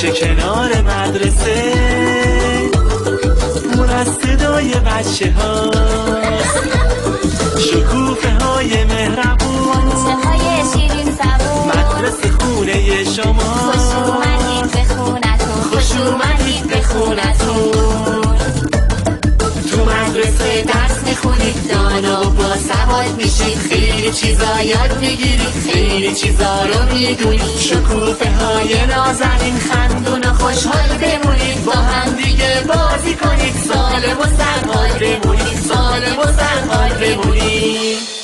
کوچه کنار مدرسه پر از صدای بچه ها، شکوفه های مهربون، بچه های شیرین زبون، مدرسه خونه شما، خوش اومدید به خونتون، خوش اومدید به خونتون. تو مدرسه درس میخونید، دانا و باسواد میشید، خیلی چیزا یاد میگیرید، خیلی چیزا رو میدونید. شکوفه های نازنین خندون و خوشحال بمونید، با هم دیگه بازی کنید، سالم و سرحال بمونید، سالم و سرحال بمونید.